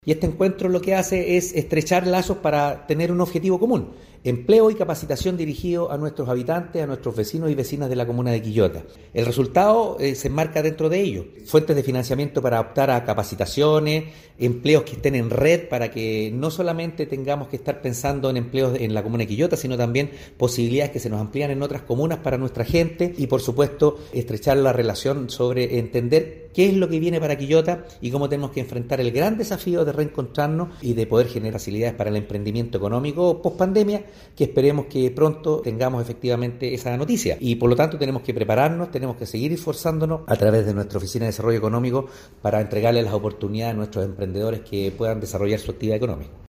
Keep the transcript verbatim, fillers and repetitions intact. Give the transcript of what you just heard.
Y este encuentro lo que hace es estrechar lazos para tener un objetivo común: empleo y capacitación dirigido a nuestros habitantes, a nuestros vecinos y vecinas de la comuna de Quillota. El resultado eh, se enmarca dentro de ello: fuentes de financiamiento para optar a capacitaciones, empleos que estén en red para que no solamente tengamos que estar pensando en empleos en la comuna de Quillota, sino también posibilidades que se nos amplían en otras comunas para nuestra gente, y por supuesto estrechar la relación sobre entender qué es lo que viene para Quillota y cómo tenemos que enfrentar el gran desafío de reencontrarnos y de poder generar facilidades para el emprendimiento económico post pandemia, que esperemos que pronto tengamos efectivamente esa noticia. Y por lo tanto tenemos que prepararnos, tenemos que seguir esforzándonos a través de nuestra Oficina de Desarrollo Económico para entregarles las oportunidades a nuestros emprendedores que puedan desarrollar su actividad económica.